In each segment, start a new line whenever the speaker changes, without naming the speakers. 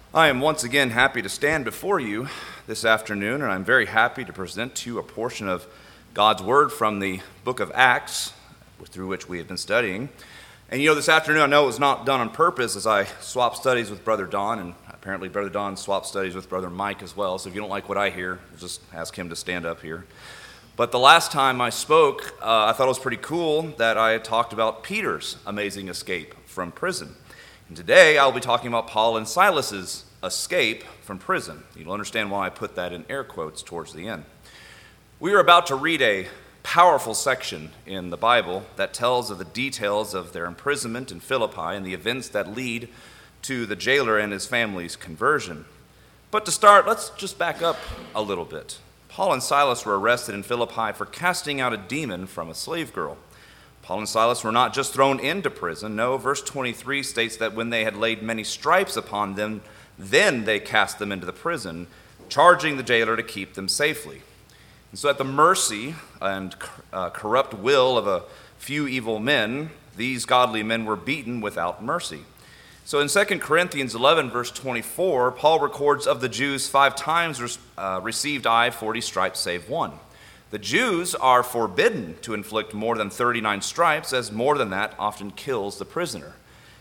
I am once again happy to stand before you this afternoon, and I'm very happy to present to you a portion of God's Word from the book of Acts, through which we have been studying. And this afternoon I know it was not done on purpose, as I swapped studies with Brother Don, and apparently Brother Don swapped studies with Brother Mike as well, so if you don't like what I hear, just ask him to stand up here. But the last time I spoke, I thought it was pretty cool that I had talked about Peter's amazing escape from prison. And today I'll be talking about Paul and Silas's escape from prison. You'll understand why I put that in air quotes towards the end. We are about to read a powerful section in the Bible that tells of the details of their imprisonment in Philippi and the events that lead to the jailer and his family's conversion. But to start, let's just back up a little bit. Paul and Silas were arrested in Philippi for casting out a demon from a slave girl. Paul and Silas were not just thrown into prison. No, verse 23 states that when they had laid many stripes upon them, then they cast them into the prison, charging the jailer to keep them safely. And so at the mercy and corrupt will of a few evil men, these godly men were beaten without mercy. So in 2 Corinthians 11, verse 24, Paul records of the Jews 5 times received I 40 stripes save one. The Jews are forbidden to inflict more than 39 stripes, as more than that often kills the prisoner.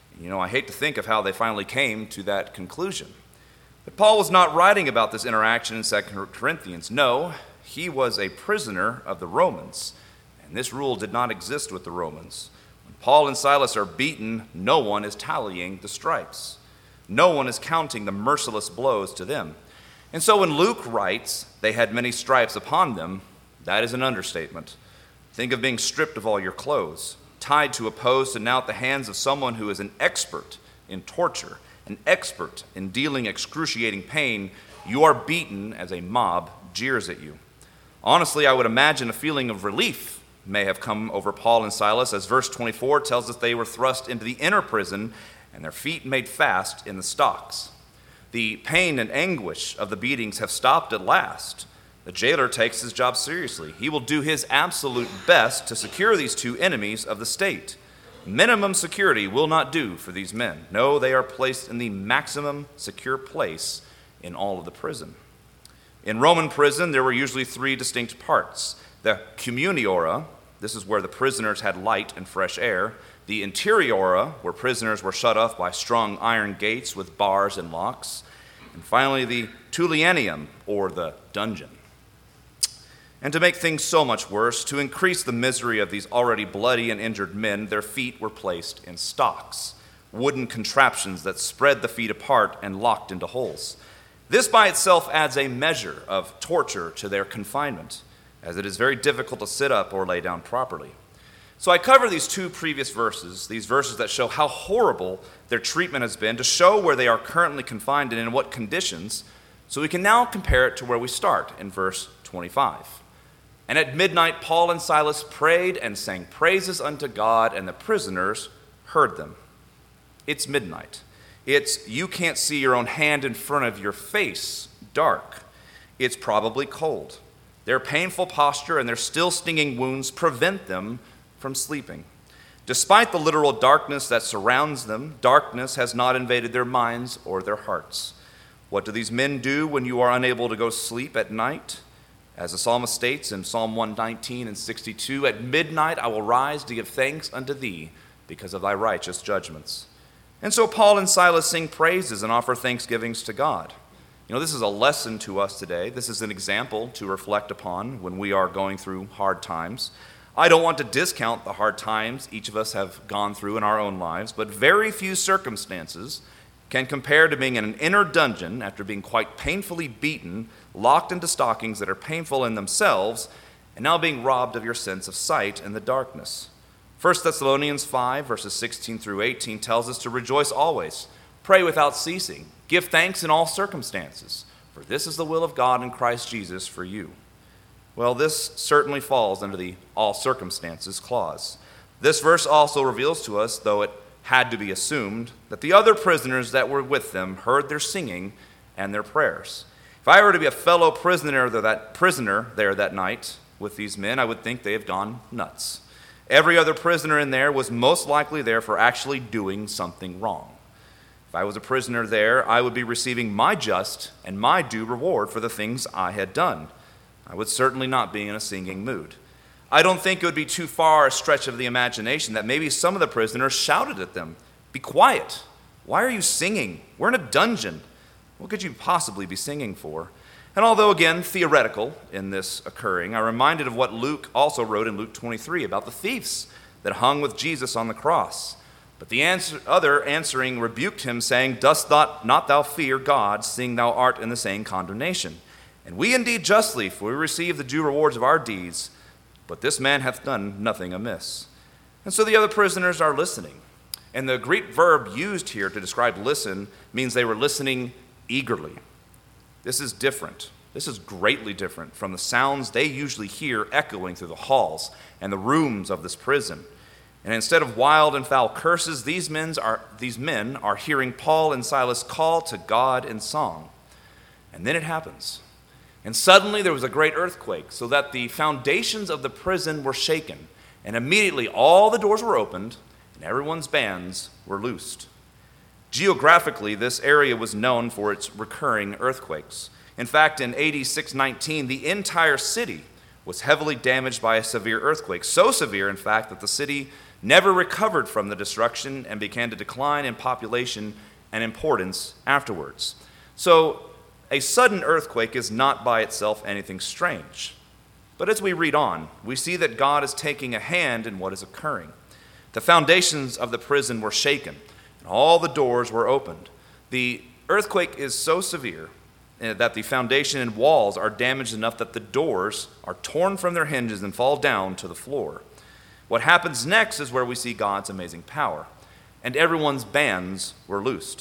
I hate to think of how they finally came to that conclusion. But Paul was not writing about this interaction in 2 Corinthians. No, he was a prisoner of the Romans, and this rule did not exist with the Romans. When Paul and Silas are beaten, no one is tallying the stripes. No one is counting the merciless blows to them. And so when Luke writes, they had many stripes upon them, that is an understatement. Think of being stripped of all your clothes, tied to a post, and now at the hands of someone who is an expert in torture, an expert in dealing excruciating pain. You are beaten as a mob jeers at you. Honestly, I would imagine a feeling of relief may have come over Paul and Silas, as verse 24 tells us they were thrust into the inner prison and their feet made fast in the stocks. The pain and anguish of the beatings have stopped at last. The jailer takes his job seriously. He will do his absolute best to secure these two enemies of the state. Minimum security will not do for these men. No, they are placed in the maximum secure place in all of the prison. In Roman prison, there were usually 3 distinct parts. The communiora, this is where the prisoners had light and fresh air. The interiora, where prisoners were shut off by strong iron gates with bars and locks. And finally, the tullianum, or the dungeon. And to make things so much worse, to increase the misery of these already bloody and injured men, their feet were placed in stocks, wooden contraptions that spread the feet apart and locked into holes. This by itself adds a measure of torture to their confinement, as it is very difficult to sit up or lay down properly. So I cover these 2 previous verses, these verses that show how horrible their treatment has been, to show where they are currently confined and in what conditions, so we can now compare it to where we start in verse 25. And at midnight, Paul and Silas prayed and sang praises unto God, and the prisoners heard them. It's midnight. It's you can't see your own hand in front of your face, dark. It's probably cold. Their painful posture and their still stinging wounds prevent them from sleeping. Despite the literal darkness that surrounds them, darkness has not invaded their minds or their hearts. What do these men do when you are unable to go sleep at night? As the psalmist states in Psalm 119 and 62, at midnight I will rise to give thanks unto thee because of thy righteous judgments. And so Paul and Silas sing praises and offer thanksgivings to God. This is a lesson to us today. This is an example to reflect upon when we are going through hard times. I don't want to discount the hard times each of us have gone through in our own lives, but very few circumstances can compare to being in an inner dungeon after being quite painfully beaten, locked into stockings that are painful in themselves, and now being robbed of your sense of sight in the darkness. 1 Thessalonians 5, verses 16 through 18 tells us to rejoice always, pray without ceasing, give thanks in all circumstances, for this is the will of God in Christ Jesus for you. Well, this certainly falls under the all circumstances clause. This verse also reveals to us, though it had to be assumed, that the other prisoners that were with them heard their singing and their prayers. If I were to be a fellow prisoner there that night with these men, I would think they have gone nuts. Every other prisoner in there was most likely there for actually doing something wrong. If I was a prisoner there, I would be receiving my just and my due reward for the things I had done. I would certainly not be in a singing mood. I don't think it would be too far a stretch of the imagination that maybe some of the prisoners shouted at them, "Be quiet! Why are you singing? We're in a dungeon. What could you possibly be singing for?" And although, again, theoretical in this occurring, I'm reminded of what Luke also wrote in Luke 23 about the thieves that hung with Jesus on the cross. But the other answering rebuked him, saying, "Dost not thou fear God, seeing thou art in the same condemnation? And we indeed justly, for we receive the due rewards of our deeds, but this man hath done nothing amiss." And so the other prisoners are listening. And the Greek verb used here to describe listen means they were listening eagerly. This is different. This is greatly different from the sounds they usually hear echoing through the halls and the rooms of this prison. And instead of wild and foul curses, these men are hearing Paul and Silas call to God in song. And then it happens. And suddenly there was a great earthquake, so that the foundations of the prison were shaken. And immediately all the doors were opened, and everyone's bands were loosed. Geographically, this area was known for its recurring earthquakes. In fact, in AD 619, the entire city was heavily damaged by a severe earthquake. So severe, in fact, that the city never recovered from the destruction and began to decline in population and importance afterwards. So a sudden earthquake is not by itself anything strange. But as we read on, we see that God is taking a hand in what is occurring. The foundations of the prison were shaken, and all the doors were opened. The earthquake is so severe that the foundation and walls are damaged enough that the doors are torn from their hinges and fall down to the floor. What happens next is where we see God's amazing power, and everyone's bands were loosed.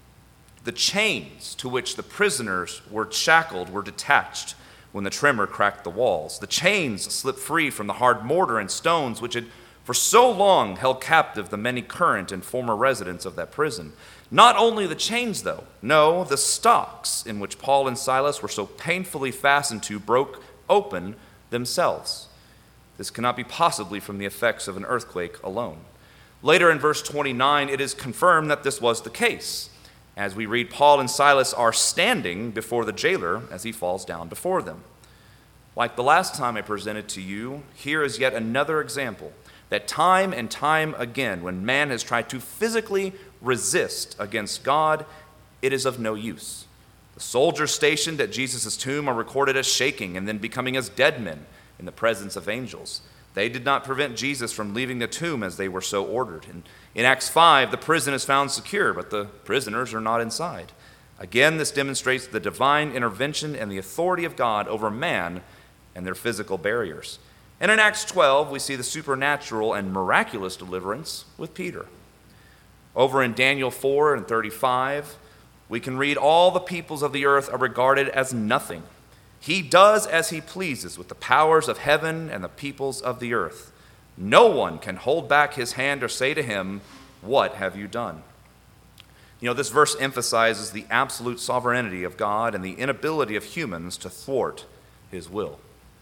The chains to which the prisoners were shackled were detached when the tremor cracked the walls. The chains slipped free from the hard mortar and stones which had for so long held captive the many current and former residents of that prison. Not only the chains, though, no, the stocks in which Paul and Silas were so painfully fastened to broke open themselves. This cannot be possibly from the effects of an earthquake alone. Later in verse 29, it is confirmed that this was the case. As we read, Paul and Silas are standing before the jailer as he falls down before them. Like the last time I presented to you, here is yet another example that time and time again, when man has tried to physically resist against God, it is of no use. The soldiers stationed at Jesus' tomb are recorded as shaking and then becoming as dead men in the presence of angels. They did not prevent Jesus from leaving the tomb as they were so ordered. And in Acts 5, the prison is found secure, but the prisoners are not inside. Again, this demonstrates the divine intervention and the authority of God over man and their physical barriers. And in Acts 12, we see the supernatural and miraculous deliverance with Peter. Over in Daniel 4 and 35, we can read, "All the peoples of the earth are regarded as nothing. He does as he pleases with the powers of heaven and the peoples of the earth. No one can hold back his hand or say to him, 'What have you done?'" You know, this verse emphasizes the absolute sovereignty of God and the inability of humans to thwart his will.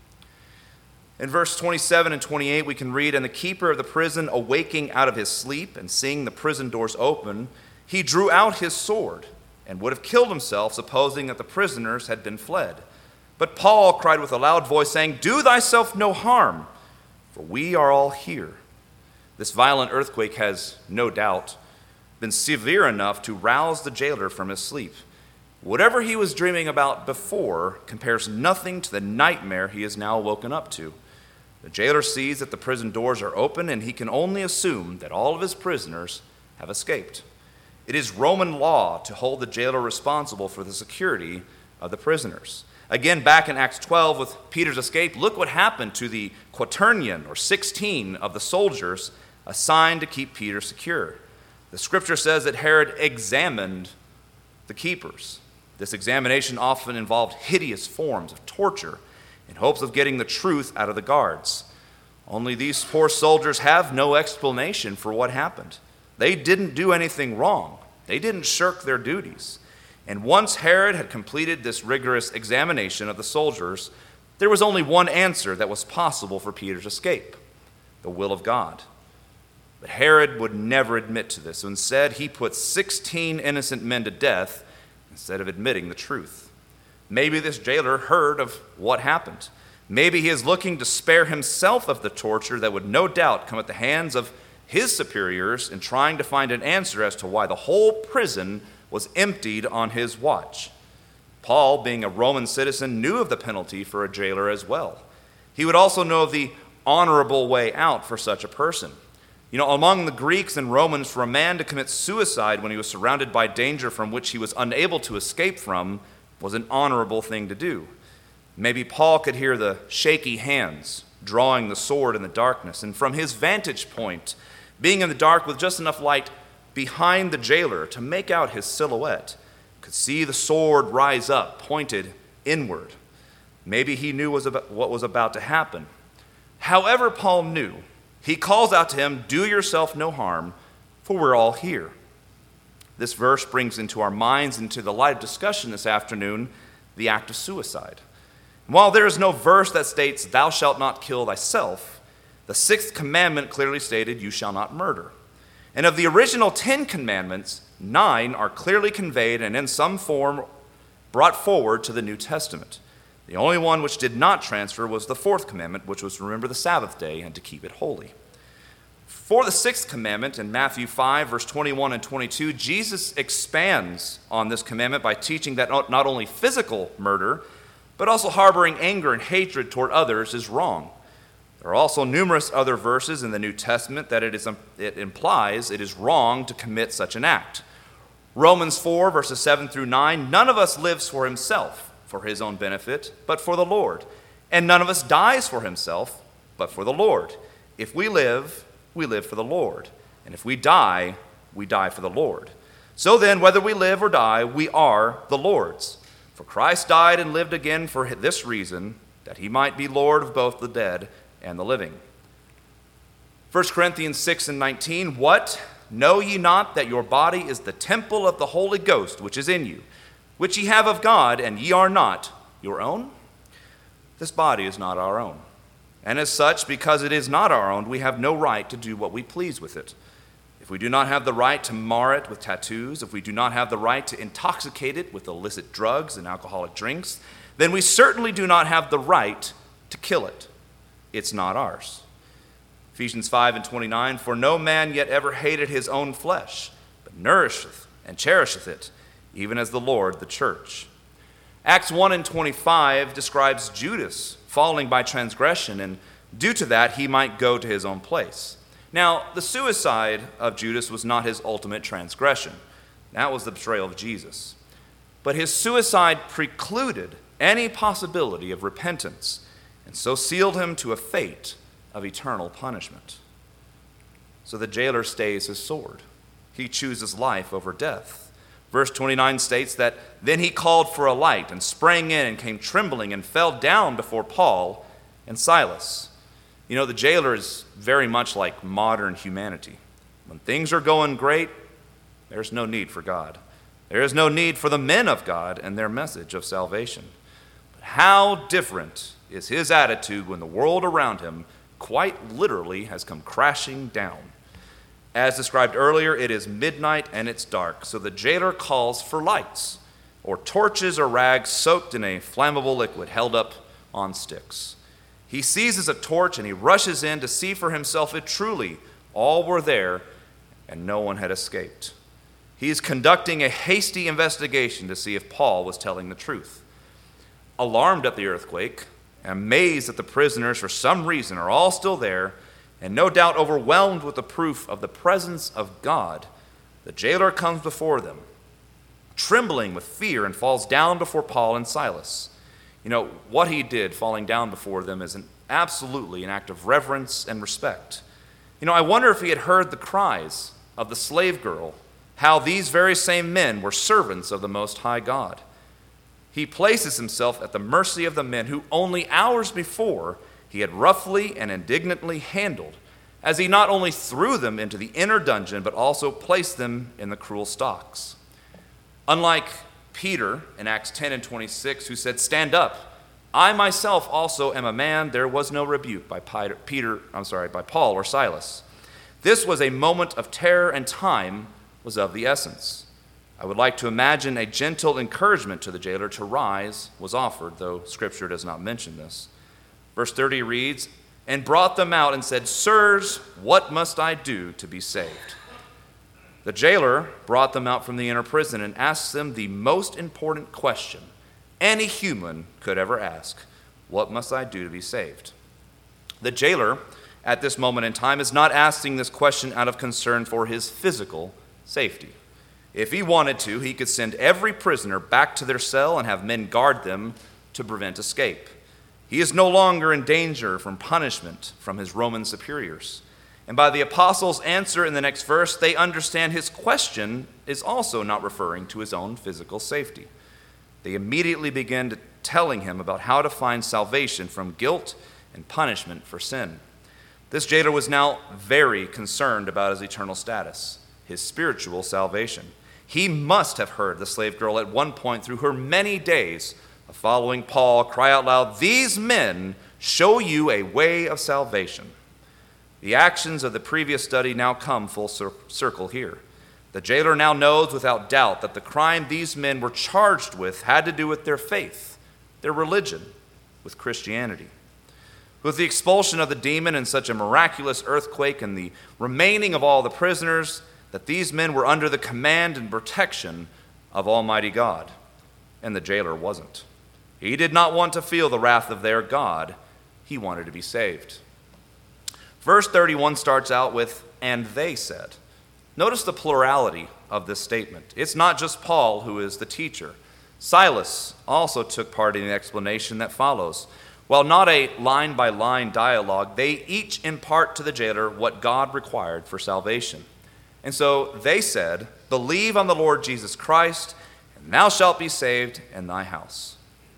In verse 27 and 28, we can read, "And the keeper of the prison, awaking out of his sleep and seeing the prison doors open, he drew out his sword and would have killed himself, supposing that the prisoners had been fled. But Paul cried with a loud voice, saying, 'Do thyself no harm, for we are all here.'" This violent earthquake has, no doubt, been severe enough to rouse the jailer from his sleep. Whatever he was dreaming about before compares nothing to the nightmare he is now woken up to. The jailer sees that the prison doors are open, and he can only assume that all of his prisoners have escaped. It is Roman law to hold the jailer responsible for the security of the prisoners. Again, back in Acts 12 with Peter's escape, look what happened to the quaternion, or 16 of the soldiers assigned to keep Peter secure. The scripture says that Herod examined the keepers. This examination often involved hideous forms of torture in hopes of getting the truth out of the guards. Only these poor soldiers have no explanation for what happened. They didn't do anything wrong. They didn't shirk their duties. And once Herod had completed this rigorous examination of the soldiers, there was only one answer that was possible for Peter's escape: the will of God. But Herod would never admit to this. So instead, he put 16 innocent men to death instead of admitting the truth. Maybe this jailer heard of what happened. Maybe he is looking to spare himself of the torture that would no doubt come at the hands of his superiors in trying to find an answer as to why the whole prison was emptied on his watch. Paul, being a Roman citizen, knew of the penalty for a jailer as well. He would also know of the honorable way out for such a person. Among the Greeks and Romans, for a man to commit suicide when he was surrounded by danger from which he was unable to escape from was an honorable thing to do. Maybe Paul could hear the shaky hands drawing the sword in the darkness, and from his vantage point, being in the dark with just enough light behind the jailer to make out his silhouette, could see the sword rise up, pointed inward. Maybe he knew what was about to happen. However Paul knew, he calls out to him, "Do yourself no harm, for we're all here." This verse brings into our minds, into the light of discussion this afternoon, the act of suicide. While there is no verse that states, "Thou shalt not kill thyself," the sixth commandment clearly stated, "You shall not murder." And of the original 10 commandments, 9 are clearly conveyed and in some form brought forward to the New Testament. The only one which did not transfer was the 4th commandment, which was to remember the Sabbath day and to keep it holy. For the 6th commandment in Matthew 5, verse 21 and 22, Jesus expands on this commandment by teaching that not only physical murder, but also harboring anger and hatred toward others is wrong. There are also numerous other verses in the New Testament that it implies it is wrong to commit such an act. Romans 4, verses 7 through 9, none of us lives for himself, for his own benefit, but for the Lord. And none of us dies for himself, but for the Lord. If we live for the Lord. And if we die for the Lord. So then, whether we live or die, we are the Lord's. For Christ died and lived again for this reason, that he might be Lord of both the dead and the living. 1 Corinthians 6 and 19, "What? Know ye not that your body is the temple of the Holy Ghost, which is in you, which ye have of God, and ye are not your own?" This body is not our own. And as such, because it is not our own, we have no right to do what we please with it. If we do not have the right to mar it with tattoos, if we do not have the right to intoxicate it with illicit drugs and alcoholic drinks, then we certainly do not have the right to kill it. It's not ours. Ephesians 5 and 29, "For no man yet ever hated his own flesh, but nourisheth and cherisheth it, even as the Lord the church." Acts 1 and 25 describes Judas falling by transgression, and due to that, he might go to his own place. Now, the suicide of Judas was not his ultimate transgression. That was the betrayal of Jesus. But his suicide precluded any possibility of repentance, and so sealed him to a fate of eternal punishment. So the jailer stays his sword. He chooses life over death. Verse 29 states that, "Then he called for a light and sprang in and came trembling and fell down before Paul and Silas." The jailer is very much like modern humanity. When things are going great, there's no need for God. There is no need for the men of God and their message of salvation. But how different is his attitude when the world around him quite literally has come crashing down. As described earlier, it is midnight and it's dark, so the jailer calls for lights, or torches or rags soaked in a flammable liquid held up on sticks. He seizes a torch and he rushes in to see for himself if truly all were there and no one had escaped. He is conducting a hasty investigation to see if Paul was telling the truth. Alarmed at the earthquake, amazed that the prisoners for some reason are all still there, and no doubt overwhelmed with the proof of the presence of God, the jailer comes before them, trembling with fear, and falls down before Paul and Silas. What he did falling down before them is absolutely an act of reverence and respect. I wonder if he had heard the cries of the slave girl, how these very same men were servants of the Most High God. He places himself at the mercy of the men who only hours before he had roughly and indignantly handled, as he not only threw them into the inner dungeon, but also placed them in the cruel stocks. Unlike Peter in Acts 10 and 26, who said, "Stand up, I myself also am a man," there was no rebuke by Paul or Silas. This was a moment of terror, and time was of the essence. I would like to imagine a gentle encouragement to the jailer to rise was offered, though Scripture does not mention this. Verse 30 reads, "And brought them out and said, 'Sirs, what must I do to be saved?'" The jailer brought them out from the inner prison and asked them the most important question any human could ever ask: "What must I do to be saved?" The jailer, at this moment in time, is not asking this question out of concern for his physical safety. If he wanted to, he could send every prisoner back to their cell and have men guard them to prevent escape. He is no longer in danger from punishment from his Roman superiors. And by the apostles' answer in the next verse, they understand his question is also not referring to his own physical safety. They immediately begin telling him about how to find salvation from guilt and punishment for sin. This jailer was now very concerned about his eternal status, his spiritual salvation. He must have heard the slave girl at one point through her many days of following Paul cry out loud, "These men show you a way of salvation." The actions of the previous study now come full circle here. The jailer now knows without doubt that the crime these men were charged with had to do with their faith, their religion, with Christianity. With the expulsion of the demon and such a miraculous earthquake and the remaining of all the prisoners, that these men were under the command and protection of Almighty God. And the jailer wasn't. He did not want to feel the wrath of their God. He wanted to be saved. Verse 31 starts out with, "And they said." Notice the plurality of this statement. It's not just Paul who is the teacher. Silas also took part in the explanation that follows. While not a line-by-line dialogue, they each impart to the jailer what God required for salvation. And so they said, "Believe on the Lord Jesus Christ, and thou shalt be saved in thy house."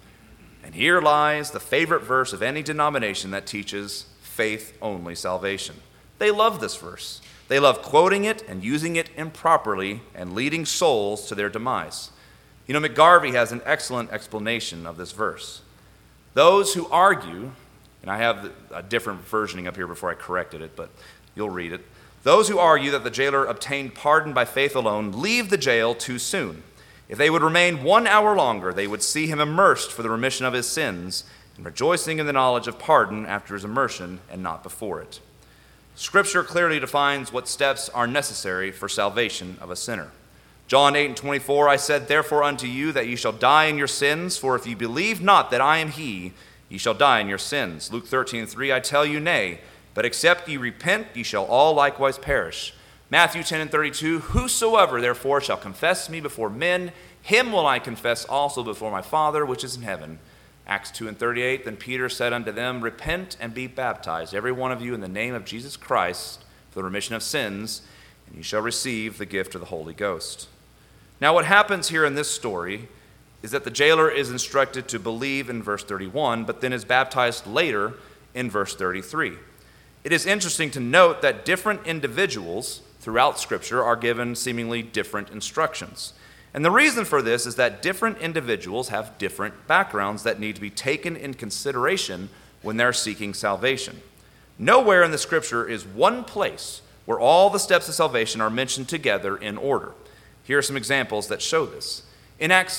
And here lies the favorite verse of any denomination that teaches faith-only salvation. They love this verse. They love quoting it and using it improperly and leading souls to their demise. You know, McGarvey has an excellent explanation of this verse. Those who argue, and I have a different versioning up here before I corrected it, but you'll read it. Those who argue that the jailer obtained pardon by faith alone leave the jail too soon. If they would remain 1 hour longer, they would see him immersed for the remission of his sins and rejoicing in the knowledge of pardon after his immersion and not before it. Scripture clearly defines what steps are necessary for salvation of a sinner. John 8:24, "I said therefore unto you that ye shall die in your sins, for if ye believe not that I am he, ye shall die in your sins." Luke 13:3, "I tell you nay, but except ye repent, ye shall all likewise perish." Matthew 10:32, "Whosoever therefore shall confess me before men, him will I confess also before my Father which is in heaven." Acts 2:38, "Then Peter said unto them, Repent and be baptized, every one of you, in the name of Jesus Christ, for the remission of sins, and ye shall receive the gift of the Holy Ghost." Now what happens here in this story is that the jailer is instructed to believe in verse 31, but then is baptized later in verse 33. It is interesting to note that different individuals throughout Scripture are given seemingly different instructions. And the reason for this is that different individuals have different backgrounds that need to be taken in consideration when they're seeking salvation. Nowhere in the Scripture is one place where all the steps of salvation are mentioned together in order. Here are some examples that show this. In Acts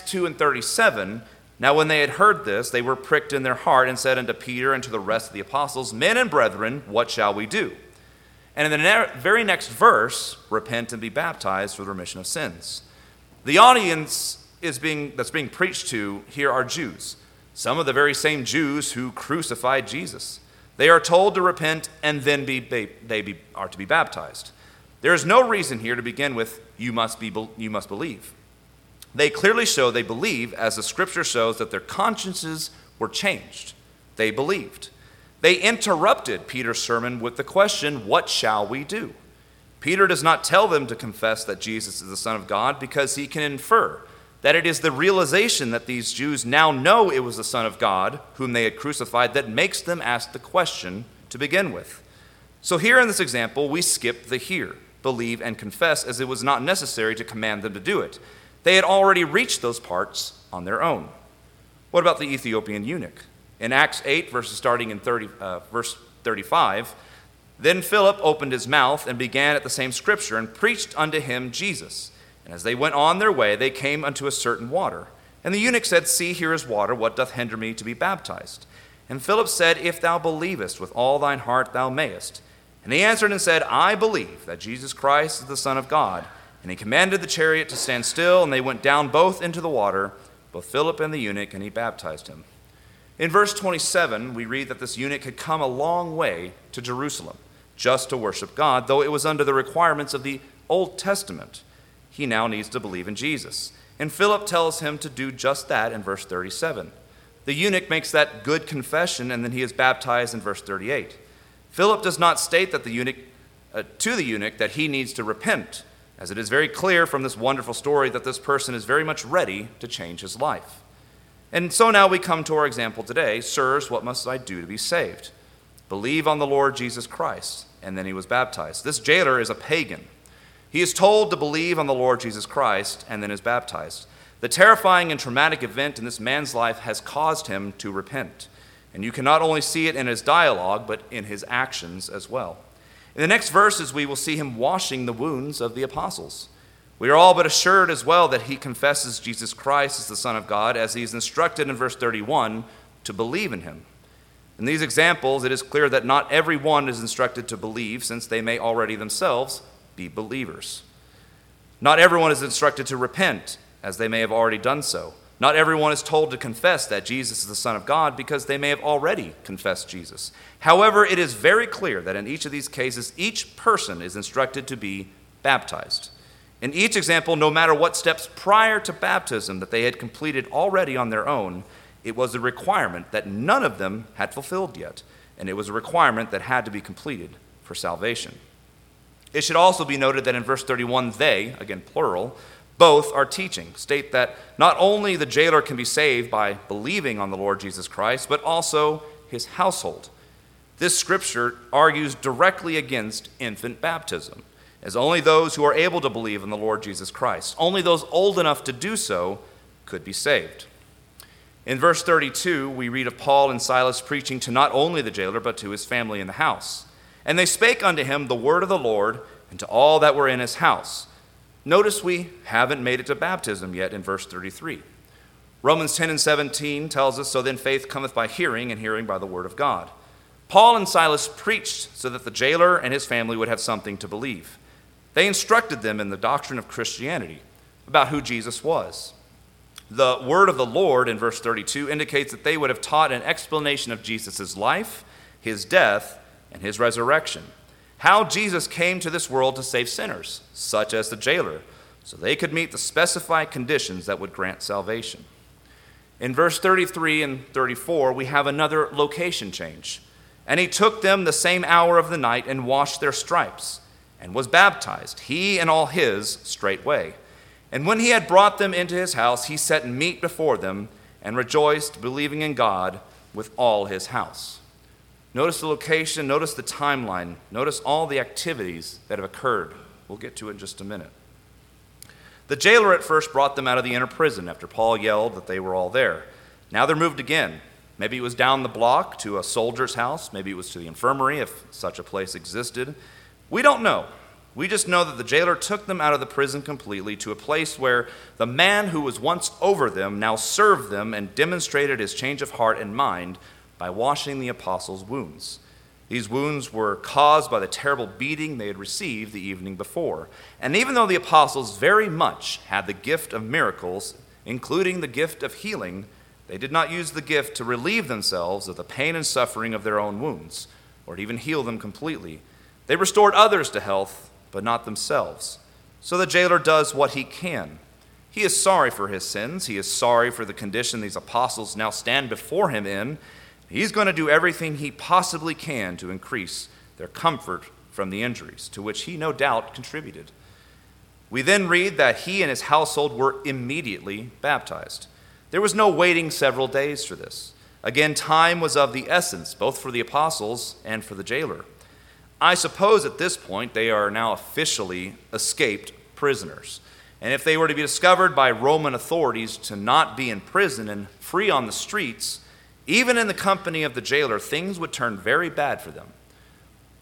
2:37, "Now when they had heard this, they were pricked in their heart and said unto Peter and to the rest of the apostles, Men and brethren, what shall we do?" And in the very next verse, "Repent and be baptized for the remission of sins." The audience that's being preached to here are Jews, some of the very same Jews who crucified Jesus. They are told to repent and then they are to be baptized. There is no reason here to begin with, you must believe. They clearly show they believe, as the Scripture shows that their consciences were changed. They believed. They interrupted Peter's sermon with the question, "What shall we do?" Peter does not tell them to confess that Jesus is the Son of God because he can infer that it is the realization that these Jews now know it was the Son of God whom they had crucified that makes them ask the question to begin with. So here in this example, we skip the "hear," believe, and confess, as it was not necessary to command them to do it. They had already reached those parts on their own. What about the Ethiopian eunuch? In Acts 8, starting in verse 35, Then Philip opened his mouth and began at the same scripture and preached unto him Jesus. And as they went on their way, they came unto a certain water. And the eunuch said, See, here is water. What doth hinder me to be baptized? And Philip said, If thou believest with all thine heart, thou mayest. And he answered and said, I believe that Jesus Christ is the Son of God. And he commanded the chariot to stand still, and they went down both into the water, both Philip and the eunuch, and he baptized him. In verse 27, we read that this eunuch had come a long way to Jerusalem just to worship God, though it was under the requirements of the Old Testament. He now needs to believe in Jesus. And Philip tells him to do just that in verse 37. The eunuch makes that good confession, and then he is baptized in verse 38. Philip does not state that to the eunuch that he needs to repent, as it is very clear from this wonderful story that this person is very much ready to change his life. And so now we come to our example today. Sirs, what must I do to be saved? Believe on the Lord Jesus Christ. And then he was baptized. This jailer is a pagan. He is told to believe on the Lord Jesus Christ and then is baptized. The terrifying and traumatic event in this man's life has caused him to repent. And you can not only see it in his dialogue, but in his actions as well. In the next verses, we will see him washing the wounds of the apostles. We are all but assured as well that he confesses Jesus Christ as the Son of God, as he is instructed in verse 31 to believe in him. In these examples, it is clear that not everyone is instructed to believe, since they may already themselves be believers. Not everyone is instructed to repent, as they may have already done so. Not everyone is told to confess that Jesus is the Son of God, because they may have already confessed Jesus. However, it is very clear that in each of these cases, each person is instructed to be baptized. In each example, no matter what steps prior to baptism that they had completed already on their own, it was a requirement that none of them had fulfilled yet, and it was a requirement that had to be completed for salvation. It should also be noted that in verse 31, they, again plural, both are teaching, state that not only the jailer can be saved by believing on the Lord Jesus Christ, but also his household. This scripture argues directly against infant baptism, as only those who are able to believe in the Lord Jesus Christ, only those old enough to do so, could be saved. In verse 32, we read of Paul and Silas preaching to not only the jailer, but to his family in the house. And they spake unto him the word of the Lord, and to all that were in his house. Notice we haven't made it to baptism yet in verse 33. Romans 10 and 17 tells us, So then faith cometh by hearing, and hearing by the word of God. Paul and Silas preached so that the jailer and his family would have something to believe. They instructed them in the doctrine of Christianity, about who Jesus was. The word of the Lord in verse 32 indicates that they would have taught an explanation of Jesus' life, his death, and his resurrection. How Jesus came to this world to save sinners, such as the jailer, so they could meet the specified conditions that would grant salvation. In verse 33 and 34, we have another location change. And he took them the same hour of the night and washed their stripes, and was baptized, he and all his, straightway. And when he had brought them into his house, he set meat before them, and rejoiced, believing in God with all his house. Notice the location, notice the timeline, notice all the activities that have occurred. We'll get to it in just a minute. The jailer at first brought them out of the inner prison after Paul yelled that they were all there. Now they're moved again. Maybe it was down the block to a soldier's house. Maybe it was to the infirmary, if such a place existed. We don't know. We just know that the jailer took them out of the prison completely to a place where the man who was once over them now served them and demonstrated his change of heart and mind by washing the apostles' wounds. These wounds were caused by the terrible beating they had received the evening before. And even though the apostles very much had the gift of miracles, including the gift of healing, they did not use the gift to relieve themselves of the pain and suffering of their own wounds, or to even heal them completely. They restored others to health, but not themselves. So the jailer does what he can. He is sorry for his sins. He is sorry for the condition these apostles now stand before him in. He's going to do everything he possibly can to increase their comfort from the injuries, to which he no doubt contributed. We then read that he and his household were immediately baptized. There was no waiting several days for this. Again, time was of the essence, both for the apostles and for the jailer. I suppose at this point they are now officially escaped prisoners. And if they were to be discovered by Roman authorities to not be in prison and free on the streets, even in the company of the jailer, things would turn very bad for them.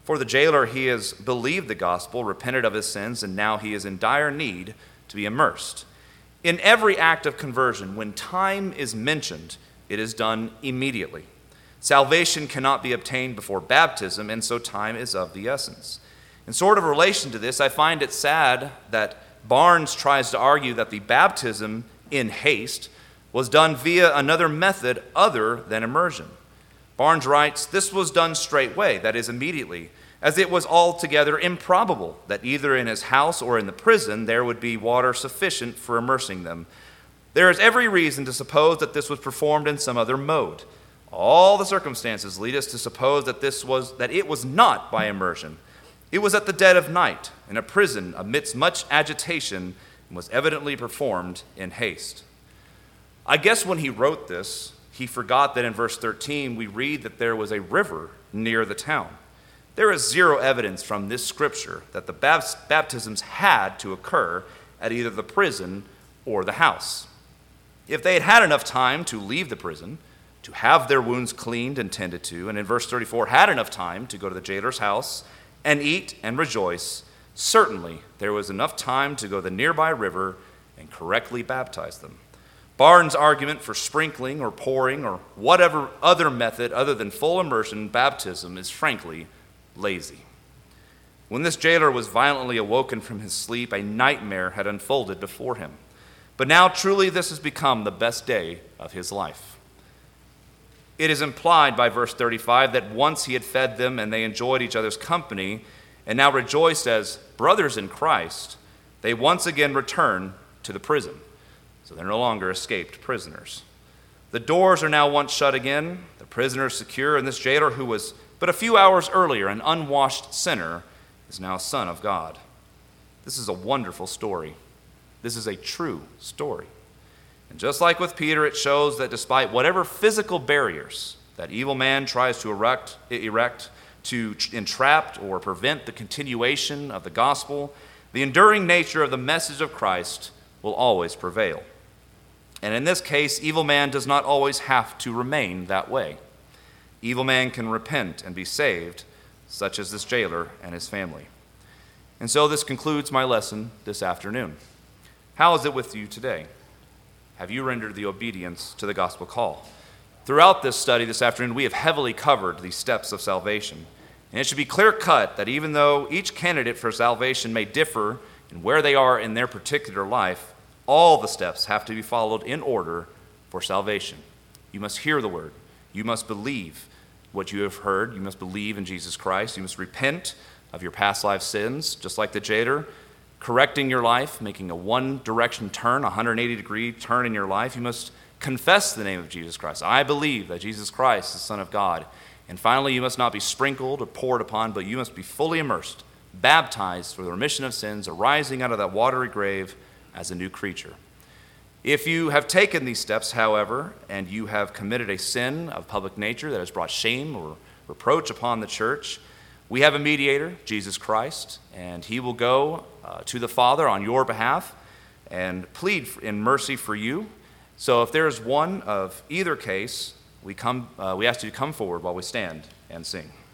For the jailer, he has believed the gospel, repented of his sins, and now he is in dire need to be immersed. In every act of conversion, when time is mentioned, it is done immediately. Salvation cannot be obtained before baptism, and so time is of the essence. In sort of relation to this, I find it sad that Barnes tries to argue that the baptism in haste was done via another method other than immersion. Barnes writes, "This was done straightway, that is, immediately, as it was altogether improbable that either in his house or in the prison there would be water sufficient for immersing them. There is every reason to suppose that this was performed in some other mode. All the circumstances lead us to suppose that it was not by immersion. It was at the dead of night, in a prison, amidst much agitation, and was evidently performed in haste." I guess when he wrote this, he forgot that in verse 13 we read that there was a river near the town. There is zero evidence from this scripture that the baptisms had to occur at either the prison or the house. If they had had enough time to leave the prison, to have their wounds cleaned and tended to, and in verse 34 had enough time to go to the jailer's house and eat and rejoice, certainly there was enough time to go to the nearby river and correctly baptize them. Barnes' argument for sprinkling or pouring or whatever other method other than full immersion baptism is frankly lazy. When this jailer was violently awoken from his sleep, a nightmare had unfolded before him. But now truly this has become the best day of his life. It is implied by verse 35 that once he had fed them and they enjoyed each other's company and now rejoiced as brothers in Christ, they once again return to the prison. So they're no longer escaped prisoners. The doors are now once shut again, the prisoners secure, and this jailer who was but a few hours earlier an unwashed sinner is now a son of God. This is a wonderful story. This is a true story. And just like with Peter, it shows that despite whatever physical barriers that evil man tries to erect to entrap or prevent the continuation of the gospel, the enduring nature of the message of Christ will always prevail. And in this case, evil man does not always have to remain that way. Evil man can repent and be saved, such as this jailer and his family. And so this concludes my lesson this afternoon. How is it with you today? Have you rendered the obedience to the gospel call? Throughout this study this afternoon, we have heavily covered the steps of salvation. And it should be clear-cut that even though each candidate for salvation may differ in where they are in their particular life, all the steps have to be followed in order for salvation. You must hear the word. You must believe what you have heard. You must believe in Jesus Christ. You must repent of your past life sins, just like the jailer, correcting your life, making a one-direction turn, a 180-degree turn in your life. You must confess the name of Jesus Christ. I believe that Jesus Christ is the Son of God. And finally, you must not be sprinkled or poured upon, but you must be fully immersed, baptized for the remission of sins, arising out of that watery grave as a new creature. If you have taken these steps, however, and you have committed a sin of public nature that has brought shame or reproach upon the church, we have a mediator, Jesus Christ, and he will go to the Father on your behalf and plead in mercy for you. So if there is one of either case, we ask you to come forward while we stand and sing.